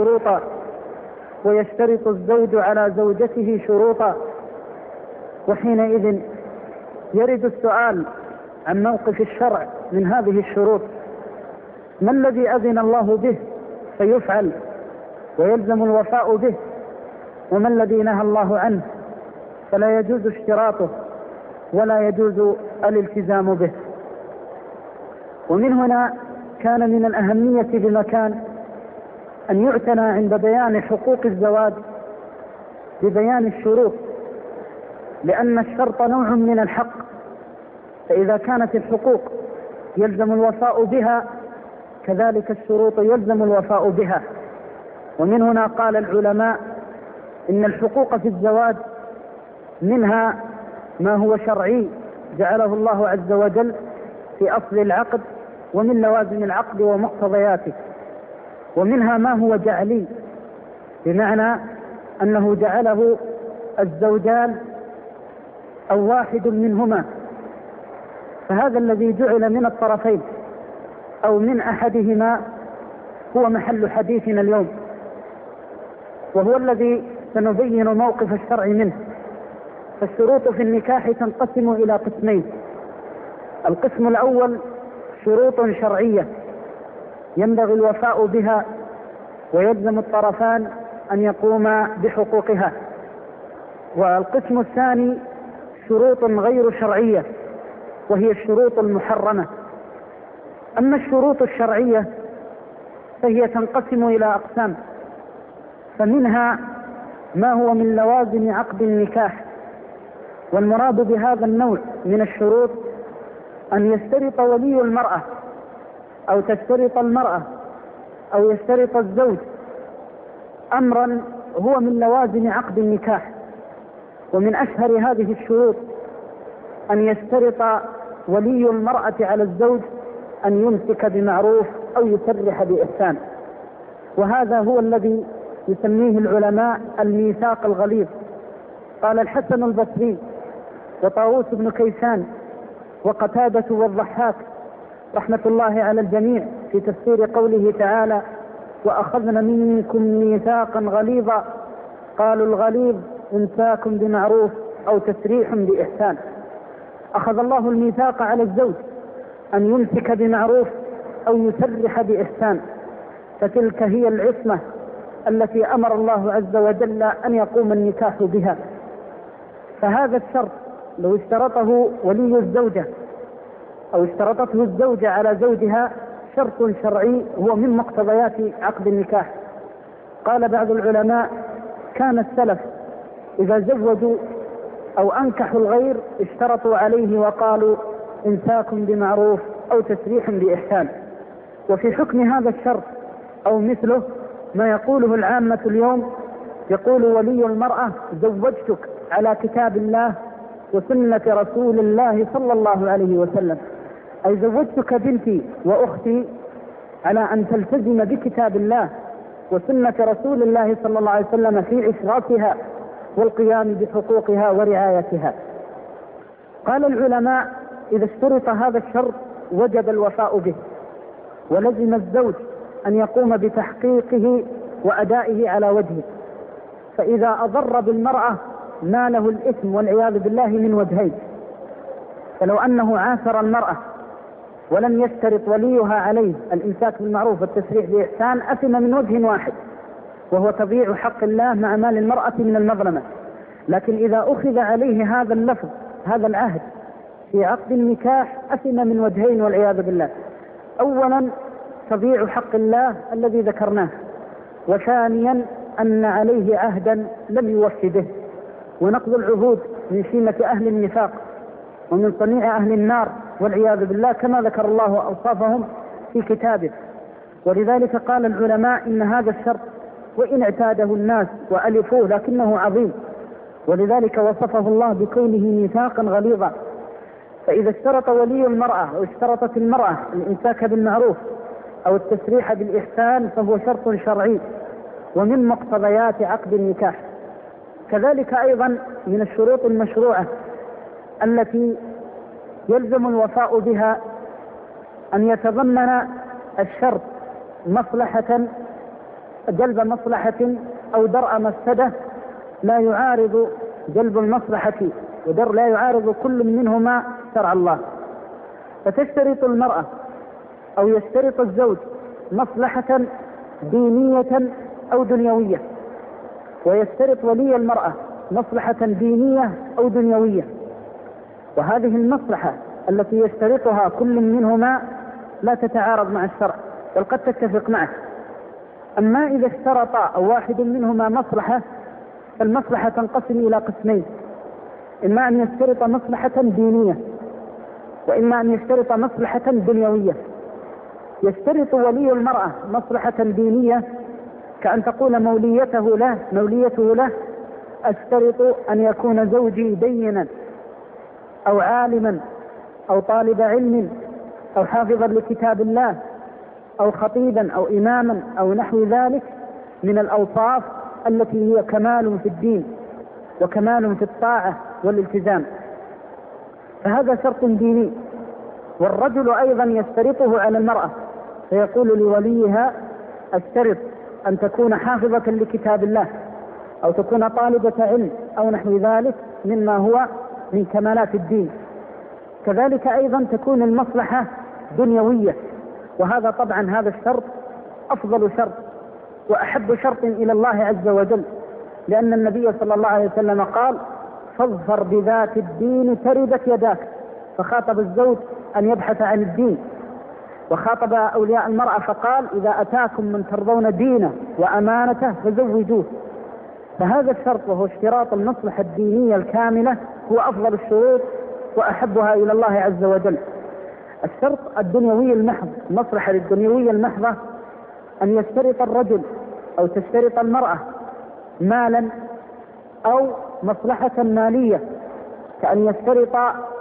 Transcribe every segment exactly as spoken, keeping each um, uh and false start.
شروطا ويشترط الزوج على زوجته شروطا. وحينئذ يرد السؤال عن موقف الشرع من هذه الشروط، ما الذي أذن الله به فيفعل ويلزم الوفاء به، وما الذي نهى الله عنه فلا يجوز اشتراطه ولا يجوز الالتزام به. ومن هنا كان من الأهمية بمكان أن يعتنى عند بيان حقوق الزواج ببيان الشروط، لأن الشرط نوع من الحق، فإذا كانت الحقوق يلزم الوفاء بها كذلك الشروط يلزم الوفاء بها. ومن هنا قال العلماء إن الحقوق في الزواج منها ما هو شرعي جعله الله عز وجل في أصل العقد ومن لوازم العقد ومقتضياته، ومنها ما هو جعلي بمعنى أنه جعله الزوجان أو واحد منهما، فهذا الذي جعل من الطرفين أو من أحدهما هو محل حديثنا اليوم، وهو الذي سنبين موقف الشرع منه. فالشروط في النكاح تنقسم إلى قسمين: القسم الأول شروط شرعية ينبغي الوفاء بها ويلزم الطرفان أن يقوما بحقوقها، والقسم الثاني شروط غير شرعية وهي الشروط المحرمة. أما الشروط الشرعية فهي تنقسم إلى أقسام، فمنها ما هو من لوازم عقد النكاح، والمراد بهذا النوع من الشروط أن يشترط ولي المرأة أو تشترط المرأة أو يشترط الزوج أمرا هو من لوازم عقد النكاح. ومن أشهر هذه الشروط أن يشترط ولي المرأة على الزوج أن يمسك بمعروف أو يسرح بإحسان، وهذا هو الذي يسميه العلماء الميثاق الغليظ. قال الحسن البصري وطاووس بن كيسان وقتادة والضحاك رحمة الله على الجميع في تفسير قوله تعالى: وأخذنا منكم ميثاقا غليظا، قالوا الغليظ إمساك بمعروف أو تسريح بإحسان. أخذ الله الميثاق على الزوج أن يمسك بمعروف أو يسرح بإحسان، فتلك هي العصمة التي أمر الله عز وجل أن يقوم النكاح بها. فهذا الشرط لو اشترطه ولي الزوجة أو اشترطته الزوجة على زوجها شرط شرعي هو من مقتضيات عقد النكاح. قال بعض العلماء: كان السلف إذا زوجوا أو أنكحوا الغير اشترطوا عليه وقالوا إمساك بمعروف أو تسريح بإحسان. وفي حكم هذا الشرط أو مثله ما يقوله العامة اليوم، يقول ولي المرأة: زوجتك على كتاب الله وسنة رسول الله صلى الله عليه وسلم، أي زوجتك بنتي وأختي على أن تلتزم بكتاب الله وسنة رسول الله صلى الله عليه وسلم في إشرافها والقيام بحقوقها ورعايتها. قال العلماء: إذا اشترط هذا الشرط وجب الوفاء به، ولزم الزوج أن يقوم بتحقيقه وأدائه على وجهه. فإذا أضر بالمرأة ناله الإثم والعياذ بالله من وجهين: فلو أنه عاثر المرأة ولم يشترط وليها عليه الإمساك بالمعروف والتسريح بإحسان أثم من وجه واحد، وهو تضييع حق الله مع مال المرأة من المظلمة. لكن إذا أخذ عليه هذا اللفظ هذا العهد في عقد النكاح أثم من وجهين والعياذ بالله: أولا تضييع حق الله الذي ذكرناه، وثانيا أن عليه عهدا لم يوفي به، ونقض العهود من شيمة أهل النفاق ومن صنيع أهل النار والعياذ بالله، كما ذكر الله أوصافهم في كتابه. ولذلك قال العلماء إن هذا الشرط وإن اعتاده الناس وألفوه لكنه عظيم، ولذلك وصفه الله بكونه ميثاقا غليظا. فإذا اشترط ولي المرأة أو اشترطت المرأة الإمساك بالمعروف أو التسريح بالإحسان فهو شرط شرعي ومن مقتضيات عقد النكاح. كذلك أيضا من الشروط المشروعة التي يلزم الوفاء بها أن يتضمن الشرط مصلحة جلب مصلحة أو درء مفسدة لا يعارض جلب المصلحة ودر لا يعارض كل منهما شرع الله. فتشترط المرأة أو يشترط الزوج مصلحة دينية أو دنيوية، ويشترط ولي المرأة مصلحة دينية أو دنيوية، وهذه المصلحة التي يشترطها كل منهما لا تتعارض مع الشرع بل قد تتفق معه. أما إذا اشترط أو واحد منهما مصلحة فالمصلحة تنقسم إلى قسمين: إما أن يشترط مصلحة دينية وإما أن يشترط مصلحة دنيوية. يشترط ولي المرأة مصلحة دينية كأن تقول موليته له موليته له أشترط أن يكون زوجي دينا أو عالما أو طالب علم أو حافظا لكتاب الله أو خطيبا أو إماما أو نحو ذلك من الأوصاف التي هي كمال في الدين وكمال في الطاعة والالتزام، فهذا شرط ديني. والرجل أيضا يشترطه على المرأة، فيقول لوليها: أشترط أن تكون حافظة لكتاب الله أو تكون طالبة علم أو نحو ذلك مما هو من كمالات الدين. كذلك أيضا تكون المصلحة دنيوية، وهذا طبعا هذا الشرط أفضل شرط وأحب شرط إلى الله عز وجل، لأن النبي صلى الله عليه وسلم قال: فاظفر بذات الدين تربت يداك. فخاطب الزوج أن يبحث عن الدين، وخاطب أولياء المرأة فقال: إذا أتاكم من ترضون دينه وأمانته فزوجوه. فهذا الشرط وهو اشتراط المصلحة الدينية الكاملة هو أفضل الشروط وأحبها إلى الله عز وجل. الشرط الدنيوي المحض، المصلحة الدنيوية المحضة، أن يشترط الرجل أو تشترط المرأة مالا أو مصلحة مالية، كأن يشترط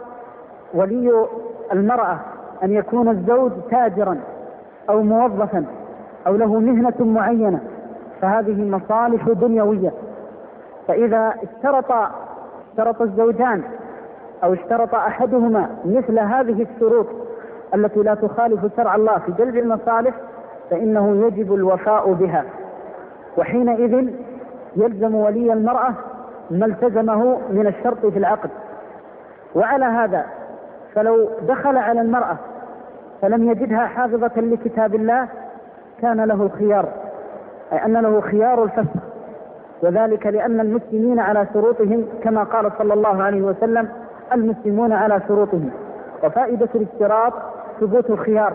ولي المرأة أن يكون الزوج تاجرا أو موظفا أو له مهنة معينة، فهذه مصالح دنيوية. فإذا اشترط اشترط الزوجان أو اشترط أحدهما مثل هذه الشروط التي لا تخالف شرع الله في جلب المصالح فإنه يجب الوفاء بها، وحينئذ يلزم ولي المرأة ما التزمه من الشرط في العقد. وعلى هذا فلو دخل على المرأة فلم يجدها حافظة لكتاب الله كان له الخيار، أي أن له خيار الفسخ، وذلك لأن المسلمين على شروطهم كما قال صلى الله عليه وسلم: المسلمون على شروطهم. وفائدة الاشتراط ثبوت الخيار.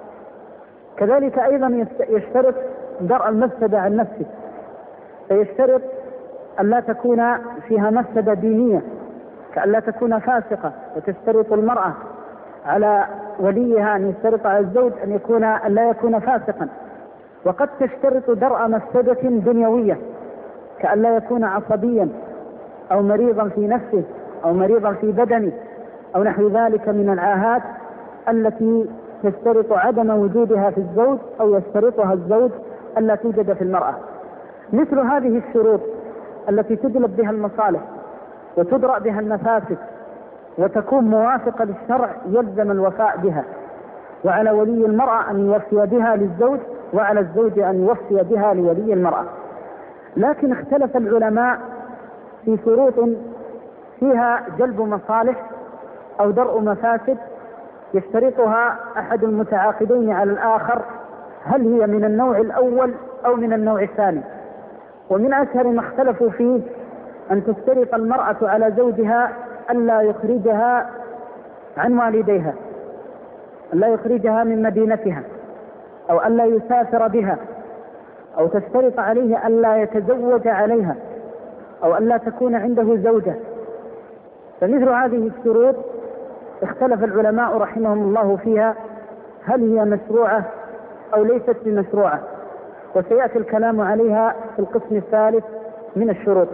كذلك أيضا يشترط درء المفسدة عن نفسه، فيشترط أن لا تكون فيها مفسدة دينية، كأن لا تكون فاسقة، وتشترط المرأة على وليها أن يشترط على الزوج أن يكون أن لا يكون فاسقا. وقد تشترط درء مفسدة دنيوية، كأن لا يكون عصبيا أو مريضا في نفسه أو مريضا في بدنه أو نحو ذلك من العاهات التي تشترط عدم وجودها في الزوج أو يشترطها الزوج ألا توجد في المرأة. مثل هذه الشروط التي تجلب بها المصالح وتدرأ بها المفاسد وتكون موافقة للشرع يلزم الوفاء بها، وعلى ولي المرأة أن يوفي بها للزوج، وعلى الزوج أن يوفي بها لولي المرأة. لكن اختلف العلماء في شروط فيها جلب مصالح أو درء مفاسد يشترطها أحد المتعاقدين على الآخر، هل هي من النوع الأول أو من النوع الثاني. ومن أشهر ما اختلفوا فيه أن تشترط المرأة على زوجها ألا يخرجها عن والديها، ألا يخرجها من مدينتها، أو ألا يسافر بها، أو تشترط عليه ألا يتزوج عليها، أو ألا تكون عنده زوجة. فمثل هذه الشروط اختلف العلماء رحمهم الله فيها هل هي مشروعة أو ليست بمشروعة، وسيأتي الكلام عليها في القسم الثالث من الشروط.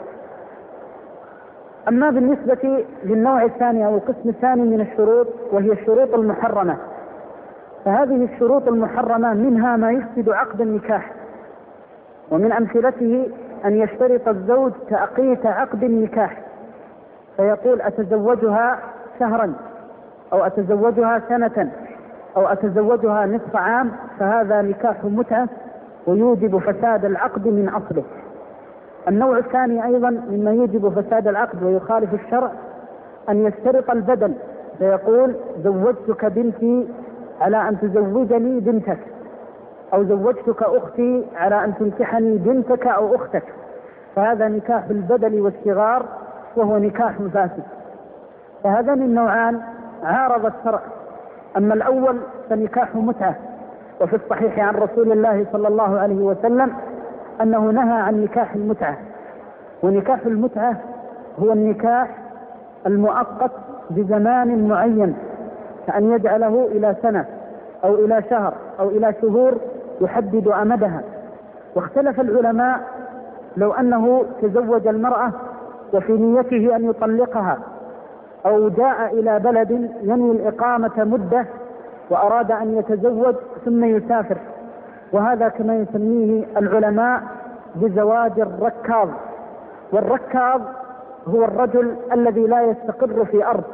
أما بالنسبة للنوع الثاني أو القسم الثاني من الشروط وهي الشروط المحرمة، فهذه الشروط المحرمة منها ما يفسد عقد النكاح، ومن أمثلته أن يشترط الزوج تأقيت عقد النكاح فيقول: أتزوجها شهرا أو أتزوجها سنة أو أتزوجها نصف عام، فهذا نكاح متعة ويوجب فساد العقد من أصله. النوع الثاني أيضا مما يوجب فساد العقد ويخالف الشرع أن يشترط البدل، فيقول زوجتك بنتي على أن تزوجني بنتك، أو زوجتك أختي على أن تنكحني بنتك أو أختك، فهذا نكاح البدل والصغار وهو نكاح فاسد. فهذان النوعان عارض الشرع. أما الأول فنكاح متعة، وفي الصحيح عن رسول الله صلى الله عليه وسلم أنه نهى عن نكاح المتعة. ونكاح المتعة هو النكاح المؤقت بزمان معين، كأن يجعله إلى سنة أو إلى شهر أو إلى شهور يحدد أمدها. واختلف العلماء لو أنه تزوج المرأة وفي نيته أن يطلقها، أو جاء إلى بلد ينوي الإقامة مدة وأراد أن يتزوج ثم يسافر، وهذا كما يسميه العلماء بزواج الركاض. والركاض هو الرجل الذي لا يستقر في أرض،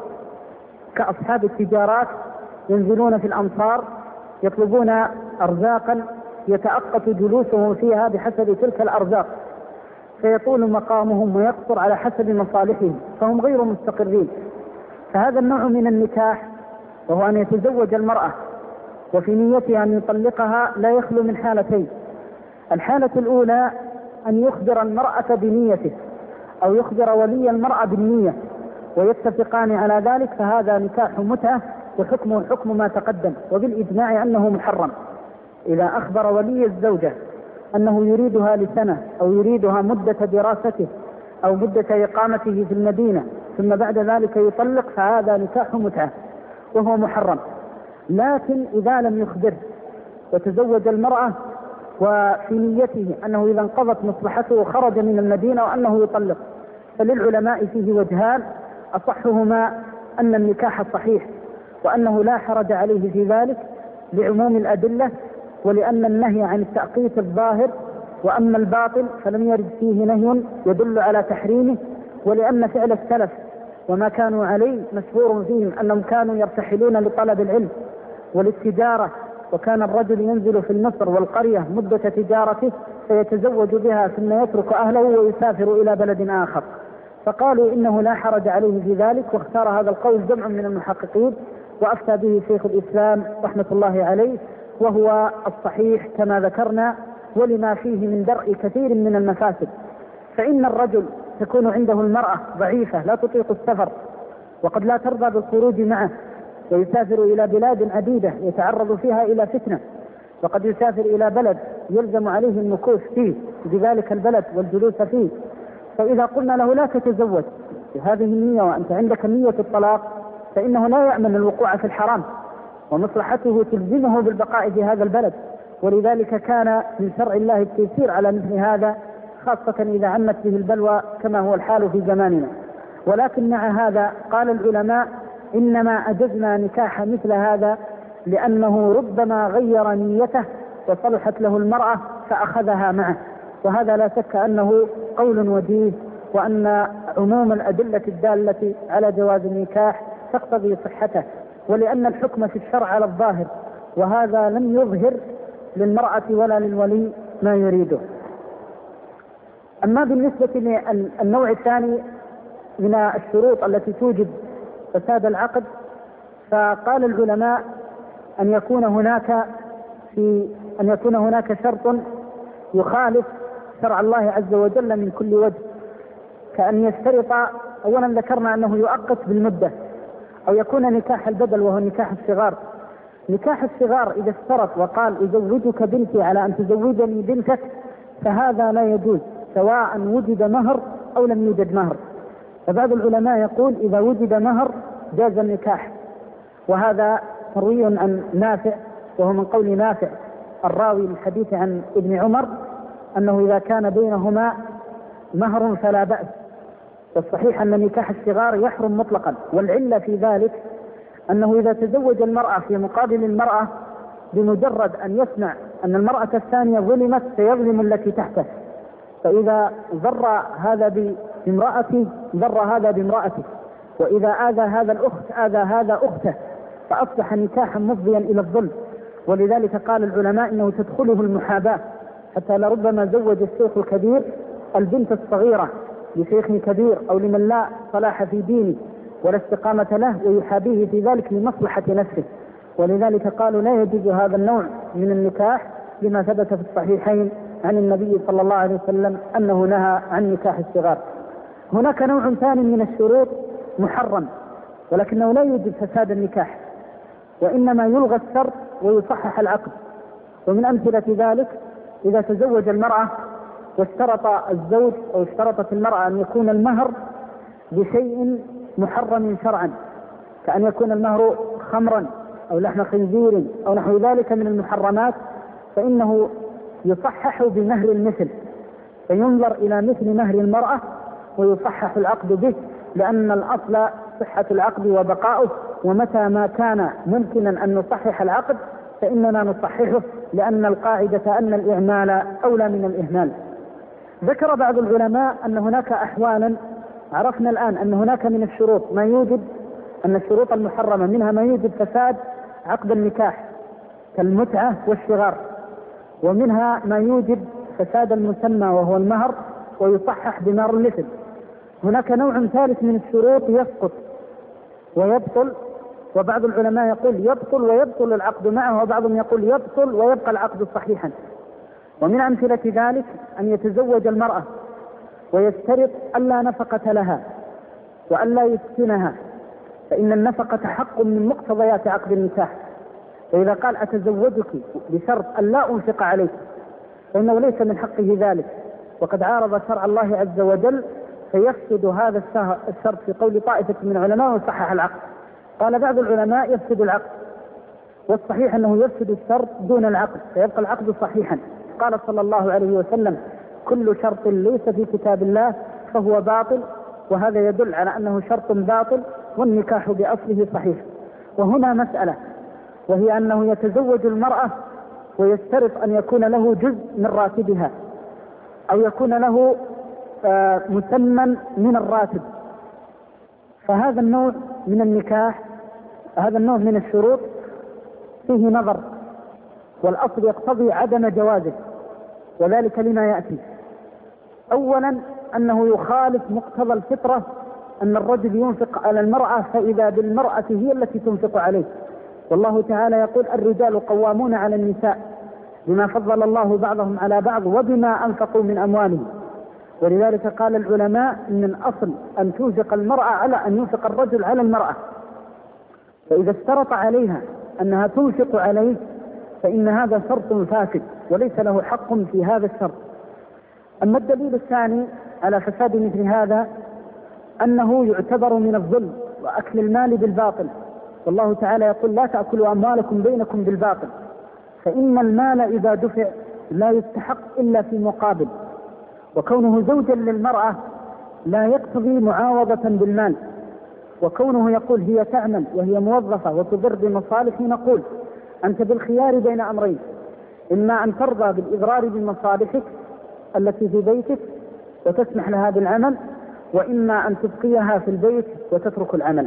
كأصحاب التجارات ينزلون في الأمصار يطلبون أرزاقا يتأقت جلوسهم فيها بحسب تلك الأرزاق، فيطول مقامهم ويقصر على حسب مصالحهم، فهم غير مستقرين. فهذا النوع من النكاح وهو أن يتزوج المرأة وفي نيته أن يطلقها لا يخلو من حالتين. الحالة الأولى أن يخبر المرأة بنيته، أو يخبر ولي المرأة بالنية ويتفقان على ذلك، فهذا نكاح متعة وحكمه حكم ما تقدم، وبالإجماع أنه محرم. إذا أخبر ولي الزوجة أنه يريدها لسنة أو يريدها مدة دراسته أو مدة إقامته في المدينة ثم بعد ذلك يطلق، فهذا نكاح متعة وهو محرم. لكن إذا لم يخبر وتزوج المرأة وفي نيته أنه إذا انقضت مصلحته خرج من المدينة وأنه يطلق، فللعلماء فيه وجهان، أصحهما أن النكاح صحيح وأنه لا حرج عليه في ذلك لعموم الأدلة، ولأن النهي عن التأقيت الظاهر، وأما الباطل فلم يرد فيه نهي يدل على تحريمه، ولأن فعل السلف وما كانوا عليه مشهور فيهم أنهم كانوا يرتحلون لطلب العلم وللتجارة، وكان الرجل ينزل في المصر والقرية مدة تجارته فيتزوج بها ثم يترك أهله ويسافر إلى بلد آخر، فقالوا إنه لا حرج عليه في ذلك. واختار هذا القول جمع من المحققين وأفتى به شيخ الإسلام رحمة الله عليه، وهو الصحيح كما ذكرنا، ولما فيه من درء كثير من المفاسد. فإن الرجل تكون عنده المرأة ضعيفة لا تطيق السفر وقد لا ترضى بالخروج معه، ويسافر إلى بلاد عديدة يتعرض فيها إلى فتنة، وقد يسافر إلى بلد يلزم عليه المكوث فيه بذلك البلد والجلوس فيه. فإذا قلنا له لا تتزوج بهذه النية وأنت عندك نية الطلاق، فإنه لا يأمن الوقوع في الحرام، ومصلحته تلزمه بالبقاء في هذا البلد. ولذلك كان من شرع الله التيسير على مثل هذا، خاصة إذا عمت به البلوى كما هو الحال في زماننا. ولكن مع هذا قال العلماء إنما أجزنا نكاح مثل هذا لأنه ربما غير نيته وصلحت له المرأة فأخذها معه، وهذا لا شك أنه قول وجيه، وأن عموم الأدلة الدالة على جواز النكاح تقتضي صحته، ولأن الحكم في الشرع على الظاهر، وهذا لم يظهر للمرأة ولا للولي ما يريده. أما بالنسبة للنوع الثاني من الشروط التي توجب فساد العقد، فقال العلماء أن يكون هناك في أن يكون هناك شرط يخالف شرع الله عز وجل من كل وجه، كأن يشترط. أولا ذكرنا أنه يؤقت بالمدة، أو يكون نكاح البدل وهو نكاح الصغار. نكاح الصغار إذا اشترط وقال أزوجك بنتي على أن تزوجني بنتك، فهذا لا يجوز سواء وجد مهر أو لم يوجد مهر. فبعض العلماء يقول إذا وجد مهر جاز النكاح، وهذا مروي عن نافع، وهو من قول نافع الراوي الحديث عن ابن عمر أنه إذا كان بينهما مهر فلا بأس. والصحيح أن نكاح الصغار يحرم مطلقا، والعلة في ذلك أنه إذا تزوج المرأة في مقابل المرأة بمجرد أن يسمع أن المرأة الثانية ظلمت سيظلم التي تحته، فإذا ضر هذا بامرأته ضر هذا بامرأته، وإذا آذى هذا الأخت آذى هذا أخته، فأصبح نكاحا مفضيا إلى الظلم. ولذلك قال العلماء إنه تدخله المحاباة، حتى لربما زوج الشيخ الكبير البنت الصغيرة لشيخ كبير أو لمن لا صلاح في دينه ولا استقامة له، ويحابيه في ذلك لمصلحة نفسه. ولذلك قالوا لا يجوز هذا النوع من النكاح لما ثبت في الصحيحين عن النبي صلى الله عليه وسلم أنه نهى عن نكاح الصغار. هناك نوع ثاني من الشروط محرم ولكنه لا يوجب فساد النكاح، وإنما يلغى الشرط ويصحح العقد. ومن أمثلة ذلك إذا تزوج المرأة واشترط الزوج أو اشترطت المرأة أن يكون المهر بشيء محرم شرعا، كأن يكون المهر خمرا أو لحم خنزير أو نحو ذلك من المحرمات، فإنه يصحح بمهر المثل، فينظر إلى مثل مهر المرأة ويصحح العقد به، لأن الأصل صحة العقد وبقاؤه، ومتى ما كان ممكنا أن نصحح العقد فإننا نصححه، لأن القاعدة أن الإعمال أولى من الإهمال. ذكر بعض العلماء أن هناك أحوالا، عرفنا الآن أن هناك من الشروط ما يوجد، أن الشروط المحرمة منها ما يوجد فساد عقد النكاح كالمتعة والشغار، ومنها ما يوجد فساد المسمى وهو المهر ويصحح بمهر المثل. هناك نوع ثالث من الشروط يسقط ويبطل، وبعض العلماء يقول يبطل ويبطل العقد معه، وبعضهم يقول يبطل ويبقى العقد صحيحا. ومن أمثلة ذلك أن يتزوج المرأة ويشترط ألا نفقة لها وألا يسكنها، فإن النفقة حق من مقتضيات عقد النكاح. فإذا قال أتزوجك بشرط ألا أنفق عليك فإنه ليس من حقه ذلك، وقد عارض شرع الله عز وجل، فيفسد هذا الشرط في قول طائفة من العلماء وصحح العقد. قال بعض العلماء يفسد العقد، والصحيح أنه يفسد الشرط دون العقد فيبقى العقد صحيحا. قال صلى الله عليه وسلم كل شرط ليس في كتاب الله فهو باطل، وهذا يدل على أنه شرط باطل والنكاح بأصله صحيح. وهنا مسألة، وهي أنه يتزوج المرأة ويشترط أن يكون له جزء من راتبها أو يكون له آه مسمى من الراتب، فهذا النوع من النكاح، هذا النوع من الشروط فيه نظر، والأصل يقتضي عدم جوازه، وذلك لما يأتي. أولا أنه يخالف مقتضى الفطرة أن الرجل ينفق على المرأة فإذا بالمرأة هي التي تنفق عليه، والله تعالى يقول الرجال قوامون على النساء بما فضل الله بعضهم على بعض وبما أنفقوا من أموالهم. ولذلك قال العلماء إن الأصل أن تنفق المرأة على أن ينفق الرجل على المرأة، فإذا اشترط عليها أنها تنفق عليه فإن هذا شرط فاسد وليس له حق في هذا الشرط. أما الدليل الثاني على فساد مثل هذا أنه يعتبر من الظلم وأكل المال بالباطل، والله تعالى يقول لا تأكلوا أموالكم بينكم بالباطل، فإن المال إذا دفع لا يستحق إلا في مقابل، وكونه زوجا للمرأة لا يقتضي معاوضة بالمال، وكونه يقول هي تعمل وهي موظفة وتضر بمصالح، نقول أنت بالخيار بين أمرين، إما أن ترضى بالإضرار بمصالحك التي في بيتك وتسمح لها بالعمل، وإما أن تبقيها في البيت وتترك العمل.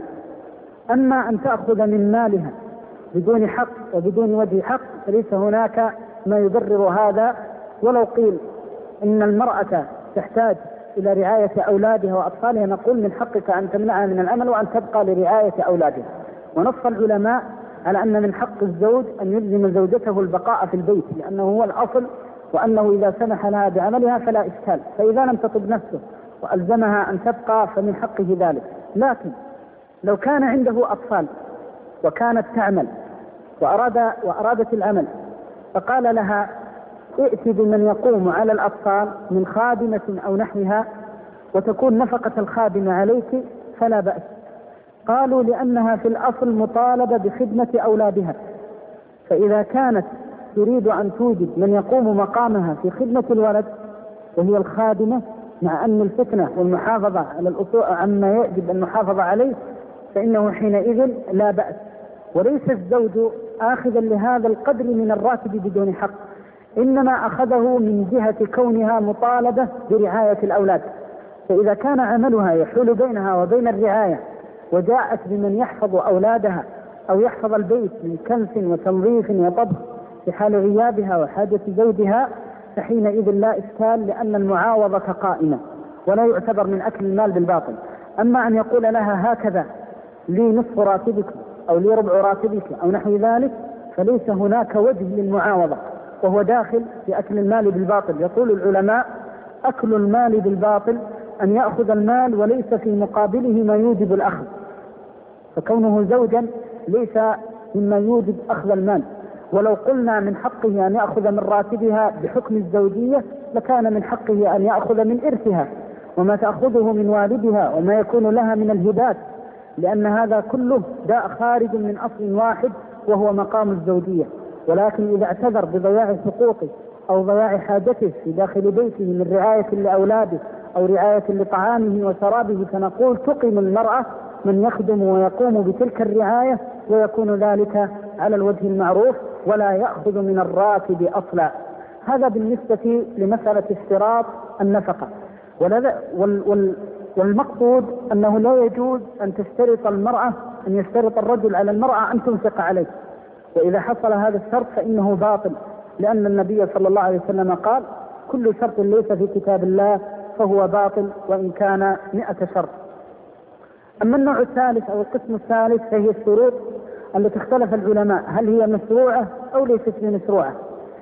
أما أن تأخذ من مالها بدون حق وبدون وجه حق فليس هناك ما يبرر هذا. ولو قيل إن المرأة تحتاج إلى رعاية أولادها وأطفالها نقول من حقك أن تمنعها من العمل وأن تبقى لرعاية أولادها. ونص العلماء على أن من حق الزوج أن يلزم زوجته البقاء في البيت لأنه هو الأصل، وأنه إذا سمح لها بعملها فلا إشكال، فإذا لم تطب نفسه وألزمها أن تبقى فمن حقه ذلك. لكن لو كان عنده أطفال وكانت تعمل وأراد وأرادت العمل فقال لها ائت بمن يقوم على الأطفال من خادمة أو نحوها وتكون نفقة الخادمة عليك فلا بأس. قالوا لأنها في الأصل مطالبة بخدمة أولادها، فإذا كانت تريد أن توجد من يقوم مقامها في خدمة الولد وهي الخادمة، مع أن الفتنة والمحافظة على الأصول عما يجب المحافظة عليه، فإنه حينئذ لا بأس. وليس الزوج آخذا لهذا القدر من الراتب بدون حق، إنما أخذه من جهة كونها مطالبة برعاية الأولاد. فإذا كان عملها يحول بينها وبين الرعاية وجاءت بمن يحفظ أولادها أو يحفظ البيت من كنس وتنظيف وطبخ في حال غيابها وحاجة زوجها، فحينئذ لا إشكال، لأن المعاوضة قائمة ولا يعتبر من أكل المال بالباطل. أما أن يقول لها هكذا لي نصف راتبك أو لي ربع راتبك أو نحو ذلك، فليس هناك وجه للمعاوضة، وهو داخل في أكل المال بالباطل. يقول العلماء: أكل المال بالباطل أن يأخذ المال وليس في مقابله ما يوجب الأخذ، فكونه زوجا ليس مما يوجب أخذ المال. ولو قلنا من حقه أن يأخذ من راتبها بحكم الزوجية لكان من حقه أن يأخذ من إرثها وما تأخذه من والدها وما يكون لها من الهبات، لأن هذا كله داء خارج من أصل واحد وهو مقام الزوجية. ولكن إذا اعتذر بضياع حقوقه أو ضياع حاجته في داخل بيته من رعاية لأولاده أو رعاية لطعامه وشرابه، فنقول تقيم المرأة من يخدم ويقوم بتلك الرعاية، ويكون ذلك على الوجه المعروف ولا يأخذ من الراتب أصلا. هذا بالنسبة لمسألة اشتراط النفقة. والمقصود أنه لا يجوز أن تشترط المرأة أن يشترط الرجل على المرأة أن تنفق عليه، وإذا حصل هذا الشرط فإنه باطل، لأن النبي صلى الله عليه وسلم قال: كل شرط ليس في كتاب الله فهو باطل وإن كان مئة شرط. أما النوع الثالث أو القسم الثالث فهي الشروط التي اختلف العلماء هل هي مشروعة أو ليست بمشروعة.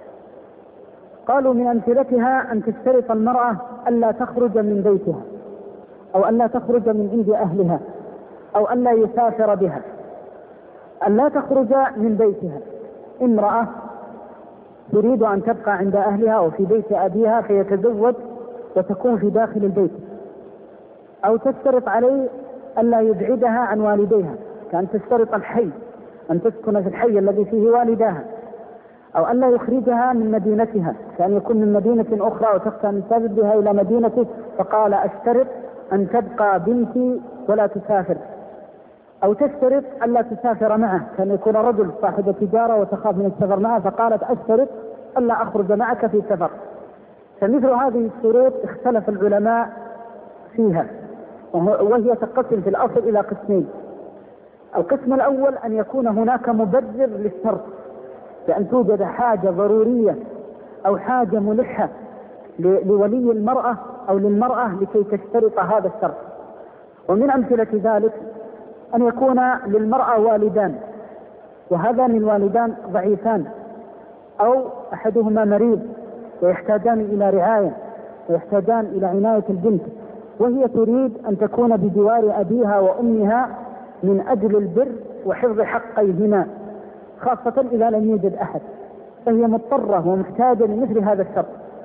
قالوا من أمثلتها أن تشترط المرأة ألا تخرج من بيتها، أو ألا تخرج من عند أهلها، أو ألا يسافر بها. ألا تخرج من بيتها، امرأة تريد أن تبقى عند أهلها أو في بيت أبيها فيتزوج وتكون في داخل البيت، أو تشترط عليه ألا يبعدها عن والديها، كأن تشترط الحي أن تسكن في الحي الذي فيه والداها، أو ألا يخرجها من مدينتها، كأن يكون من مدينة أخرى وتخشى أن تذهب بها إلى مدينته فقال: أشترط أن تبقى بنتي ولا تسافر. أو تشترط ألا تسافر معه، كان يكون رجل صاحب تجارة وتخاف من السفر معه فقالت: أشترط ألا أخرج معك في سفر. فمثل هذه الشروط اختلف العلماء فيها، وهي تنقسم في الأصل إلى قسمين. القسم الأول أن يكون هناك مبرر للشرط، بأن توجد حاجة ضرورية أو حاجة ملحة لولي المرأة أو للمرأة لكي تشترط هذا الشرط. ومن أمثلة ذلك أن يكون للمرأة والدان، وهذان الوالدان ضعيفان أو أحدهما مريض ويحتاجان إلى رعاية ويحتاجان إلى عناية البنت، وهي تريد أن تكون بجوار أبيها وأمها من أجل البر وحفظ حقيهما، خاصة إذا لم يوجد أحد، فهي مضطرة ومحتاجة لمثل هذا الشرط.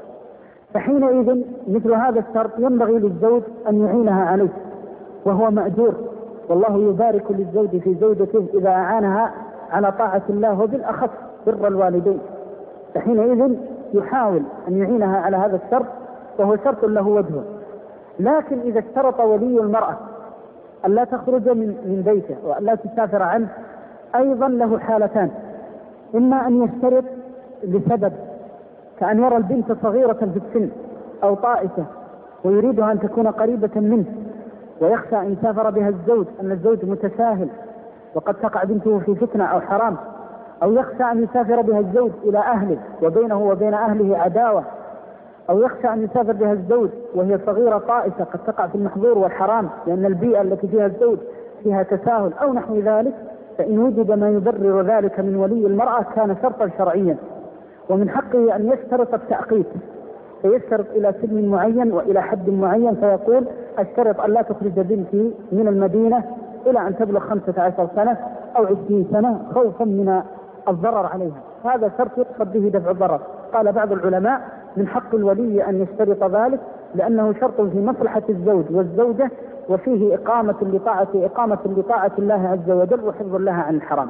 فحينئذ مثل هذا الشرط ينبغي للزوج أن يعينها عليه، وهو مأجور، والله يبارك للزوج في زوجته إذا أعانها على طاعة الله وبالأخص بر الوالدين. فحينئذ يحاول أن يعينها على هذا الشرط، وهو شرط له وجهه. لكن إذا اشترط ولي المرأة ألا تخرج من من بيته وألا تسافر عنه، أيضا له حالتان: إما أن يشترط لسبب، كأن يرى البنت صغيرة في السن أو طائفة ويريدها أن تكون قريبة منه، ويخشى أن يسافر بها الزوج أن الزوج متساهل وقد تقع بنته في فتنة أو حرام، أو يخشى أن يسافر بها الزوج إلى أهله وبينه وبين أهله عداوة، أو يخشى أن يسافر بها الزوج وهي صغيرة طائفة قد تقع في المحظور والحرام لأن البيئة التي فيها الزوج فيها تساهل أو نحو ذلك. فإن وجد ما يبرر ذلك من ولي المرأة كان شرطا شرعيا، ومن حقه أن يشترط التأقيت، فيشترط إلى سن معين وإلى حد معين، فيقول: أشترط أن لا تخرج بنتي من المدينة إلى أن تبلغ خمسة عشر سنة أو عشرين سنة خوفا من الضرر عليها. هذا شرط يقصد به دفع الضرر. قال بعض العلماء: من حق الولي أن يشترط ذلك، لأنه شرط في مصلحة الزوج والزوجة، وفيه إقامة لطاعة إقامة لطاعة الله عز وجل وحفظ لها عن الحرام.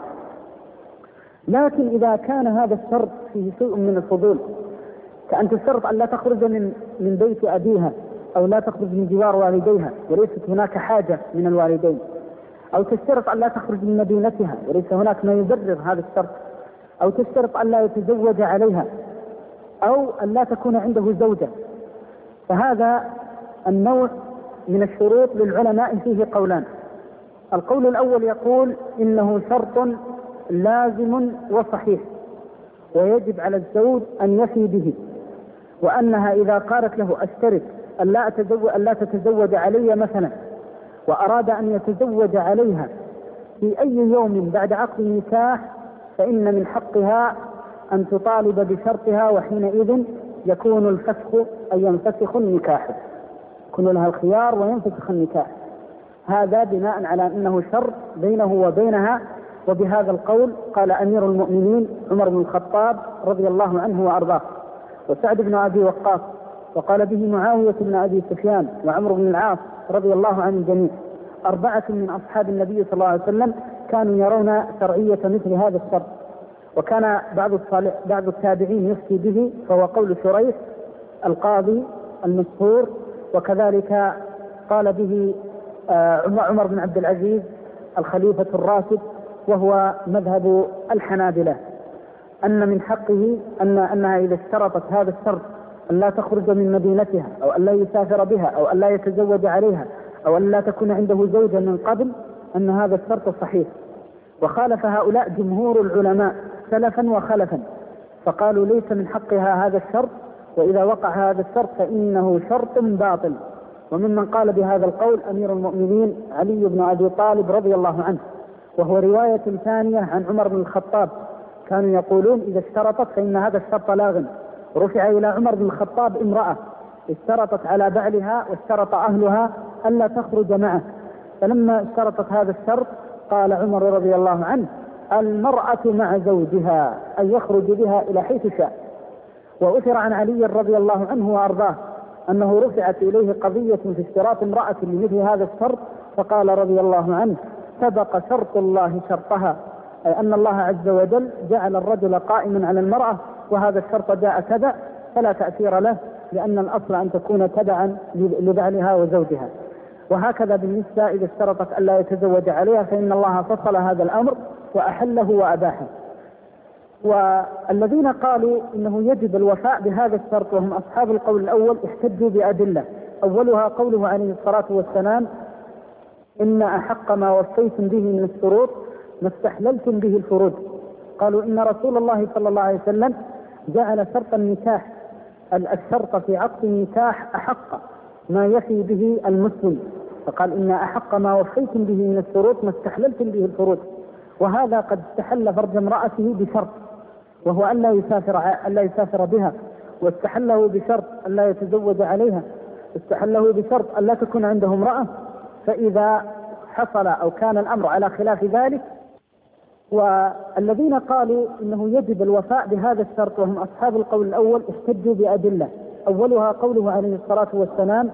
لكن إذا كان هذا الشرط فيه شيء من الفضول، كأن تشترط أن لا تخرج من من بيت أبيها أو لا تخرج من جوار والديها وليست هناك حاجة من الوالدين، أو تشترط أن لا تخرج من مدينتها وليس هناك ما يبرر هذا الشرط، أو تشترط أن لا يتزوج عليها، أو أن لا تكون عنده زوجة، فهذا النوع من الشروط للعلماء فيه قولان. القول الأول يقول إنه شرط لازم وصحيح ويجب على الزوج أن يفي به، وأنها إذا قالت له أشترط أن لا, أتزوج أن لا تتزوج علي مثلا، وأراد أن يتزوج عليها في أي يوم بعد عقد النكاح، فإن من حقها أن تطالب بشرطها، وحينئذ يكون الفسخ أي ينفسخ النكاح، يكون لها الخيار وينفسخ النكاح. هذا بناء على أنه شرط بينه وبينها. وبهذا القول قال أمير المؤمنين عمر بن الخطاب رضي الله عنه وأرضاه، وسعد بن أبي وقاص، وقال به معاوية بن أبي سفيان وعمر بن العاص رضي الله عن الجميع. أربعة من أصحاب النبي صلى الله عليه وسلم كانوا يرون شرعية مثل هذا الشرط، وكان بعض بعض التابعين يفتي به، فهو قول شريح القاضي المشهور، وكذلك قال به عمر بن عبد العزيز الخليفة الراشد، وهو مذهب الحنابلة، أن من حقه أن أنها إذا اشترطت هذا الشرط أن لا تخرج من مدينتها، أو أن لا يسافر بها، أو أن لا يتزوج عليها، أو أن لا تكون عنده زوجة من قبل، أن هذا الشرط صحيح. وخالف هؤلاء جمهور العلماء سلفا وخلفا، فقالوا ليس من حقها هذا الشرط، وإذا وقع هذا الشرط فإنه شرط باطل. وممن قال بهذا القول أمير المؤمنين علي بن أبي طالب رضي الله عنه، وهو رواية ثانية عن عمر بن الخطاب، كانوا يقولون إذا اشترطت فإن هذا الشرط لاغ. رفع إلى عمر بن الخطاب امرأة اشترطت على بعلها واشترط أهلها ألا تخرج معه، فلما اشترطت هذا الشرط قال عمر رضي الله عنه المرأة مع زوجها، أن يخرج بها إلى حيث شاء. وأثر عن علي رضي الله عنه وأرضاه أنه رفعت إليه قضية في اشتراط امرأة لمثل هذا الشرط، فقال رضي الله عنه سبق شرط الله شرطها، أي أن الله عز وجل جعل الرجل قائما على المرأة، وهذا الشرط جاء تبع فلا تأثير له، لأن الأصل أن تكون تبعا لبعلها وزوجها. وهكذا بالنسبة إذا اشترطت أن لا يتزوج عليها فإن الله فصل هذا الأمر وأحله وأباحه. والذين قالوا إنه يجب الوفاء بهذا الشرط وهم أصحاب القول الأول احتجوا بأدلة، أولها قوله عليه الصلاة والسلام إن أحق ما وفيتم به من الشروط ما استحللتم به الفروج. قالوا إن رسول الله صلى الله عليه وسلم جعل شرط النكاح الشرط في عقد النكاح أحق ما يفي به المسلم، فقال إن أحق ما وفيتم به من الشروط ما استحللتم به الفروج. وهذا قد استحل فرج امرأته بشرط، وهو ألا يسافر ألا يسافر بها، واستحله بشرط ألا يتزوج عليها، استحله بشرط ألا تكون عنده امرأة. فإذا حصل أو كان الأمر على خلاف ذلك. والذين قالوا إنه يجب الوفاء بهذا الشرط وهم أصحاب القول الأول احتجوا بأدلة، أولها قوله عليه الصلاة والسلام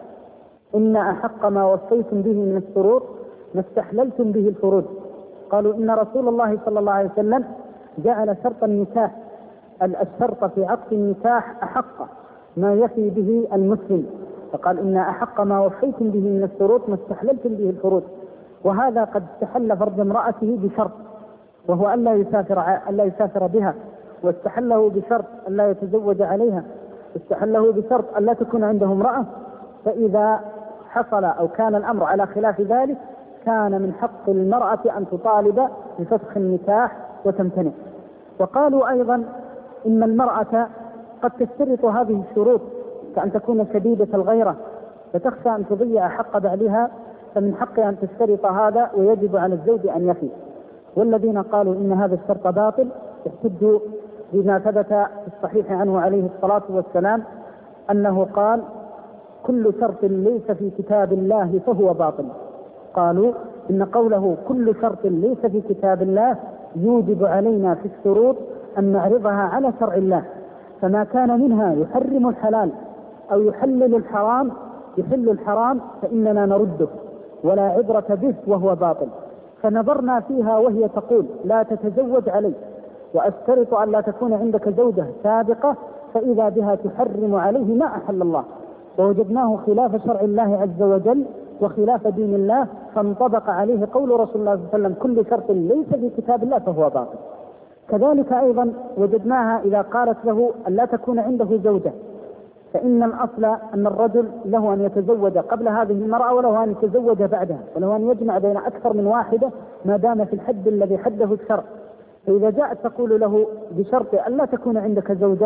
إن أحق ما وصيتم به من الشروط ما استحللتم به الفروج. قالوا إن رسول الله صلى الله عليه وسلم جعل شرط النكاح الشرط في عقد النكاح أحق ما يفي به المسلم، فقال إن أحق ما وفيتم به من الشروط ما استحللتم به الفروج. وهذا قد استحل فرج امرأته بشرط، وهو ألا يسافر ألا يسافر بها، واستحله بشرط ألا يتزوج عليها، استحله بشرط ألا تكون عنده امرأة. فإذا حصل أو كان الأمر على خلاف ذلك كان من حق المرأة أن تطالب بفسخ النكاح وتمتنع. وقالوا أيضا إن المرأة قد تشترط هذه الشروط كأن تكون شديدة الغيرة فتخشى أن تضيع حق بعلها، فمن حقها أن تشترط هذا ويجب على الزوج أن يفي. والذين قالوا إن هذا الشرط باطل احتجوا بما ثبت في الصحيح عنه عليه الصلاة والسلام أنه قال كل شرط ليس في كتاب الله فهو باطل. قالوا إن قوله كل شرط ليس في كتاب الله يوجب علينا في الشروط أن نعرضها على شرع الله، فما كان منها يحرم الحلال أو يحلل الحرام يحل الحرام فإننا نرده ولا عبرة به وهو باطل. فنظرنا فيها وهي تقول لا تتزوج علي وأشترط أن لا تكون عندك زوجة سابقة، فإذا بها تحرم عليه ما أحل الله، ووجدناه خلاف شرع الله عز وجل وخلاف دين الله، فانطبق عليه قول رسول الله صلى الله عليه وسلم كل شرط ليس في كتاب الله فهو باطل. كذلك أيضا وجدناها إذا قالت له أن لا تكون عنده زوجة، فإن الأصل أن الرجل له أن يتزوج قبل هذه المرأة وله أن يتزوج بعدها، وله أن يجمع بين أكثر من واحدة ما دام في الحد الذي حده الشرع. فإذا جاءت تقول له بشرط أن لا تكون عندك زوجة